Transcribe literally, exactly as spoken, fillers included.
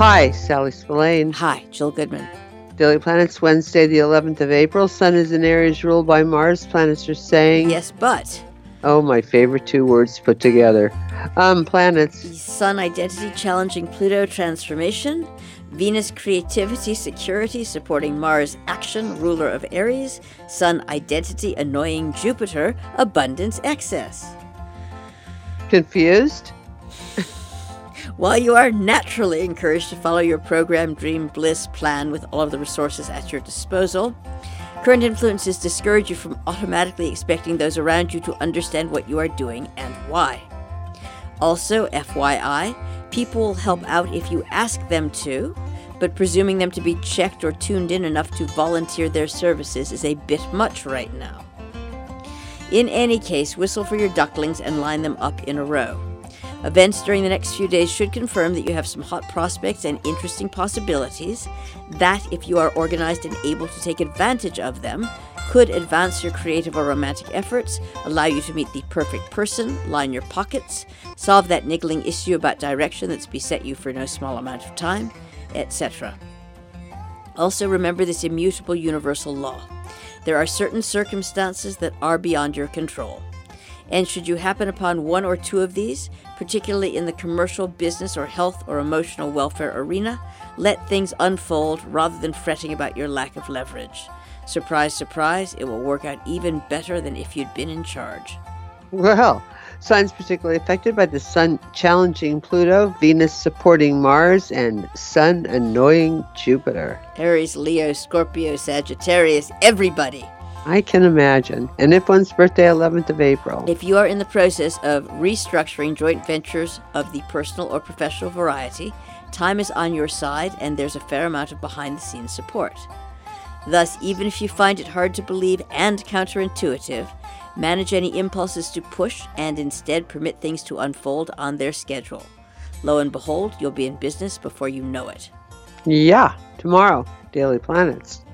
Hi, Sally Spillane. Hi, Jill Goodman. Daily Planets, Wednesday, the eleventh of April. Sun is in Aries ruled by Mars. Planets are saying... Yes, but... Oh, my favorite two words put together. Um, planets. Sun identity challenging Pluto transformation. Venus creativity security supporting Mars action ruler of Aries. Sun identity annoying Jupiter abundance excess. Confused? While you are naturally encouraged to follow your program, dream, bliss, plan with all of the resources at your disposal, current influences discourage you from automatically expecting those around you to understand what you are doing and why. Also, F Y I, people will help out if you ask them to, but presuming them to be checked or tuned in enough to volunteer their services is a bit much right now. In any case, whistle for your ducklings and line them up in a row. Events during the next few days should confirm that you have some hot prospects and interesting possibilities that, if you are organized and able to take advantage of them, could advance your creative or romantic efforts, allow you to meet the perfect person, line your pockets, solve that niggling issue about direction that's beset you for no small amount of time, et cetera. Also remember this immutable universal law. There are certain circumstances that are beyond your control. And should you happen upon one or two of these, particularly in the commercial, business, or health or emotional welfare arena, let things unfold rather than fretting about your lack of leverage. Surprise, surprise, it will work out even better than if you'd been in charge. Well, signs particularly affected by the Sun challenging Pluto, Venus supporting Mars, and Sun annoying Jupiter. Aries, Leo, Scorpio, Sagittarius, everybody. I can imagine. And if one's birthday, eleventh of April. If you are in the process of restructuring joint ventures of the personal or professional variety, time is on your side and there's a fair amount of behind-the-scenes support. Thus, even if you find it hard to believe and counterintuitive, manage any impulses to push and instead permit things to unfold on their schedule. Lo and behold, you'll be in business before you know it. Yeah, tomorrow, Daily Planets.